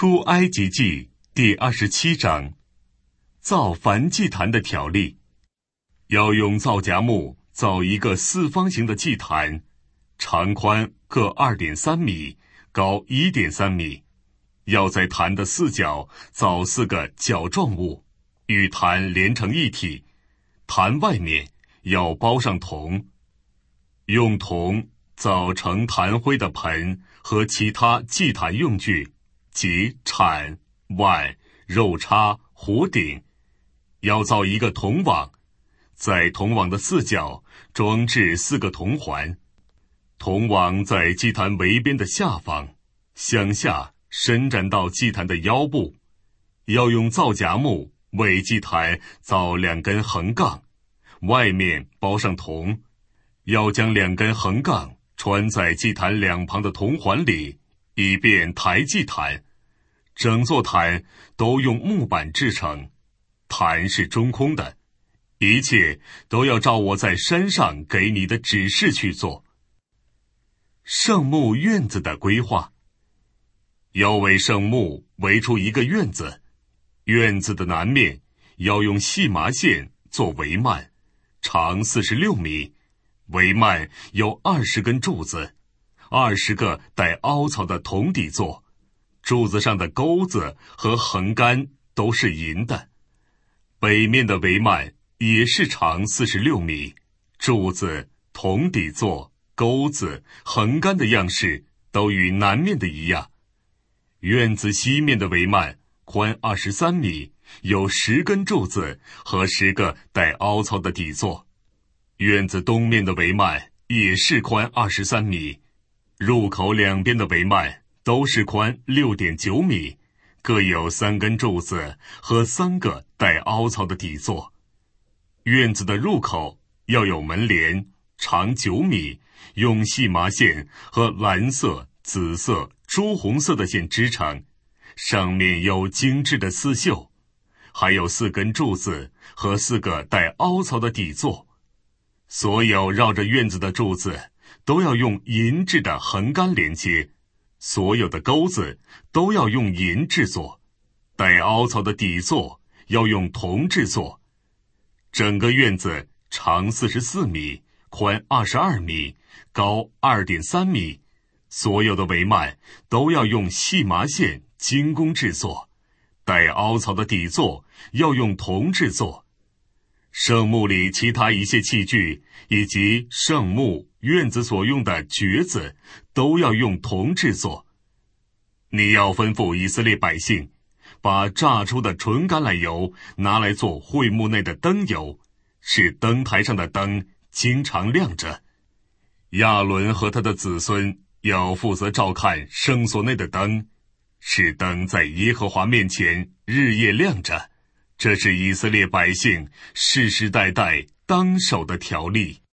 出埃及记第27章，造燔祭坛的条例。要用皂荚木造一个四方形的祭坛，长宽各 2.3 米，高 1.3 米。要在坛的四角造4个角状物，与坛连成一体。坛外面要包上铜，用铜造盛坛灰的盆和其他祭坛用具，即铲、碗、肉叉、火鼎。要造一个铜网，在铜网的四角装置4个铜环。铜网在祭坛围边的下方，向下伸展到祭坛的腰部。要用皂荚木为祭坛造2根横杠，外面包上铜。要将2根横杠穿在祭坛两旁的铜环里，以便抬祭坛。整座坛都用木板制成，坛是中空的。一切都要照我在山上给你的指示去做。圣幕院子的规划。要为圣幕围出一个院子，院子的南面要用细麻线做帷幔，长46米，帷幔有20根柱子，20个带凹槽的铜底座，柱子上的钩子和横杆都是银的。北面的帷幔也是长46米，柱子、铜底座、钩子、横杆的样式都与南面的一样。院子西面的帷幔宽23米，有10根柱子和10个带凹槽的底座。院子东面的帷幔也是宽23米，入口两边的帷幔都是宽6.9米，各有3根柱子和3个带凹槽的底座。院子的入口要有门帘，长9米，用细麻线和蓝色、紫色、朱红色的线织成，上面有精致的刺绣，还有4根柱子和4个带凹槽的底座。所有绕着院子的柱子都要用银制的横杆连接，所有的钩子都要用银制作，带凹槽的底座要用铜制作。整个院子长44米，宽22米，高 2.3 米，所有的帷幔都要用细麻线精工制作，带凹槽的底座要用铜制作。圣幕里其他一些器具以及圣幕院子所用的橛子都要用铜制作。你要吩咐以色列百姓，把榨出的纯橄榄油拿来做会幕内的灯油，使灯台上的灯经常亮着。亚伦和他的子孙要负责照看圣所内的灯，使灯在耶和华面前日夜亮着。这是以色列百姓世世代代当守的条例。